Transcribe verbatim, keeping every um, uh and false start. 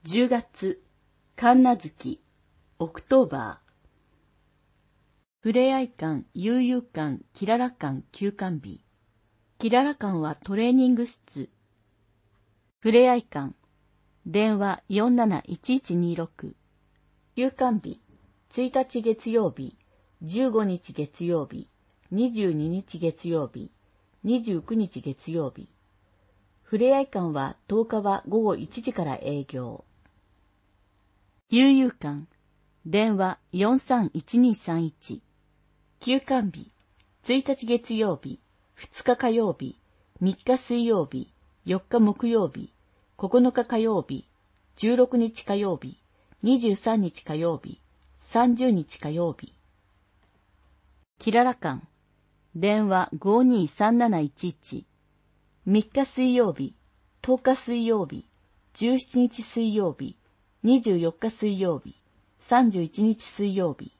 じゅうがつ、神無月、オクトーバー。ふれあい館、悠々館、キララ館、休館日。キララ館はトレーニング室。ふれあい館、電話 よんなないちいちにろく。休館日、ついたち月曜日、じゅうごにち月曜日、にじゅうににち月曜日、にじゅうくにち月曜日。ふれあい館はとおかはごごいちじから営業。悠々館、電話 よんさんいちにさんいち。休館日、ついたち月曜日、ふつか火曜日、みっか水曜日、よっか木曜日、ここのか火曜日、じゅうろくにち火曜日、にじゅうさんにち火曜日、さんじゅうにち火曜日。キララ館、電話 ごにーさんなないちいち。みっか水曜日、とおか水曜日、じゅうしちにち水曜日、にじゅうよっか水曜日、さんじゅういちにち水曜日。